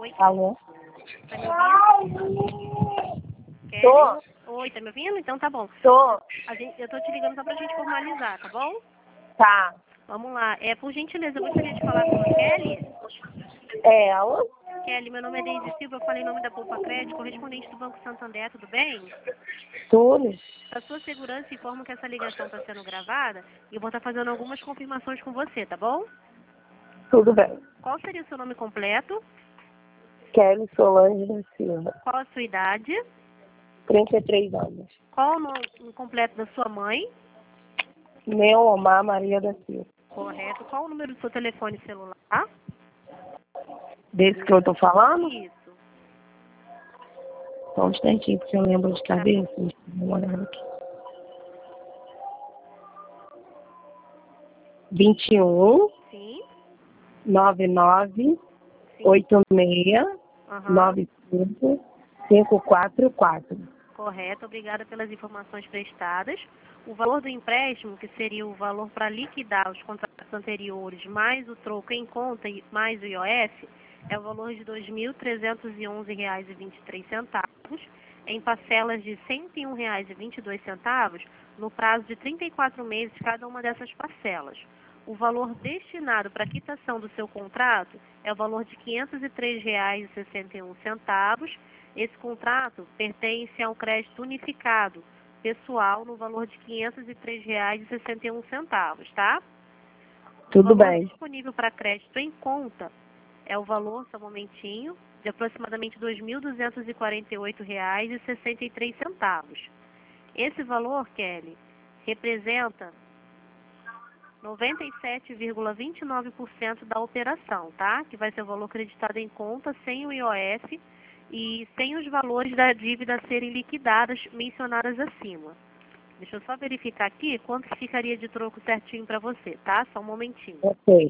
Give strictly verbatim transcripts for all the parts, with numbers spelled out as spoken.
Alô? Tá me ouvindo? Kelly? Tô. Oi, tá me ouvindo? Então tá bom. Tô. A gente, eu tô te ligando só pra gente formalizar, tá bom? Tá. Vamos lá. É, por gentileza, eu gostaria de falar com a Kelly. É, alô? Kelly, meu nome é Deise Silva, eu falei em nome da Poupa Crédito, correspondente do Banco Santander, tudo bem? Tudo. Para sua segurança, informo que essa ligação está sendo gravada e eu vou estar fazendo algumas confirmações com você, tá bom? Tudo bem. Qual seria o seu nome completo? Kelly Solange da Silva. Qual a sua idade? trinta e três anos. Qual o nome completo da sua mãe? Neomar Maria da Silva. Correto. Qual o número do seu telefone celular? Desse que eu tô falando? Isso. Só um instantinho, porque eu lembro de Tá cabeça. Deixa eu dar uma olhada aqui. vinte e um, Sim. noventa e nove, Sim. oitenta e seis, Aham. noventa e cinco, cinquenta e quatro quatro. Correto. Obrigada pelas informações prestadas. O valor do empréstimo, que seria o valor para liquidar os contratos anteriores, mais o troco em conta e mais o I O F, é o valor de dois mil trezentos e onze reais e vinte e três centavos, em parcelas de cento e um reais e vinte e dois centavos, no prazo de trinta e quatro meses cada uma dessas parcelas. O valor destinado para a quitação do seu contrato é o valor de quinhentos e três reais e sessenta e um centavos. Esse contrato pertence a um crédito unificado pessoal no valor de quinhentos e três reais e sessenta e um centavos, tá? Tudo O valor bem. disponível para crédito em conta é o valor, só um momentinho, de aproximadamente dois mil duzentos e quarenta e oito reais e sessenta e três centavos. Esse valor, Kelly, representa noventa e sete vírgula vinte e nove por cento da operação, tá? Que vai ser o valor creditado em conta sem o I O F e sem os valores da dívida a serem liquidadas mencionadas acima. Deixa eu só verificar aqui quanto que ficaria de troco certinho para você, tá? Só um momentinho. Ok.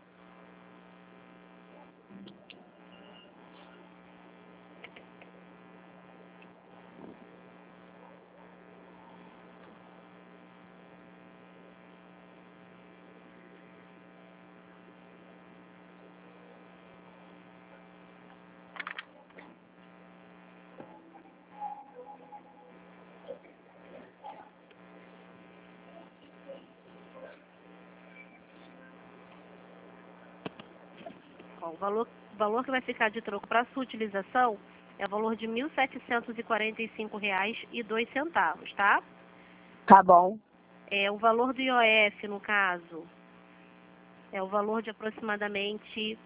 Ó, o valor, o valor que vai ficar de troco para sua utilização é o valor de mil setecentos e quarenta e cinco reais e dois centavos, tá? Tá bom. É, o valor do I O F, no caso, é o valor de aproximadamente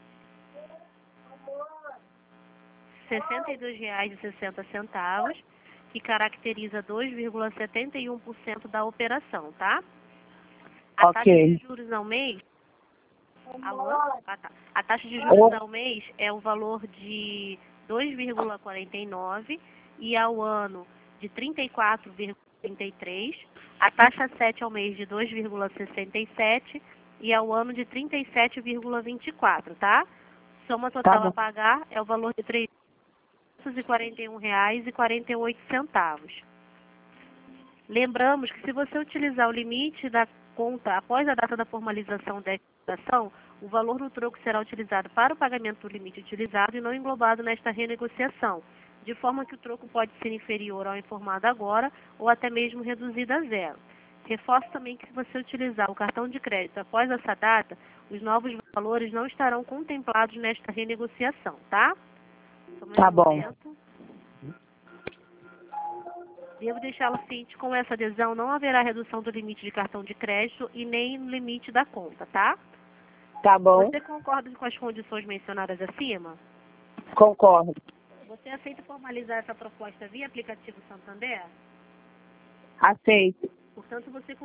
sessenta e dois reais e sessenta centavos, que caracteriza dois vírgula setenta e um por cento da operação, tá? A Ok. taxa de juros ao mês... Alô? Ah, tá. A taxa de juros ao mês é o valor de dois vírgula quarenta e nove e ao ano de trinta e quatro vírgula trinta e três. A taxa sete ao mês de dois vírgula sessenta e sete e ao ano de trinta e sete vírgula vinte e quatro, tá? Soma total Tá a bom. pagar é o valor de trezentos e quarenta e um reais e quarenta e oito centavos. Lembramos que se você utilizar o limite da conta após a data da formalização da ação, o valor do troco será utilizado para o pagamento do limite utilizado e não englobado nesta renegociação, de forma que o troco pode ser inferior ao informado agora ou até mesmo reduzido a zero. Reforço também que se você utilizar o cartão de crédito após essa data, os novos valores não estarão contemplados nesta renegociação, tá? Só mais Tá um bom. momento. Devo deixá-lo ciente, com essa adesão não haverá redução do limite de cartão de crédito e nem no limite da conta, tá? Tá bom. Você concorda com as condições mencionadas acima? Concordo. Você aceita formalizar essa proposta via aplicativo Santander? Aceito. Portanto, você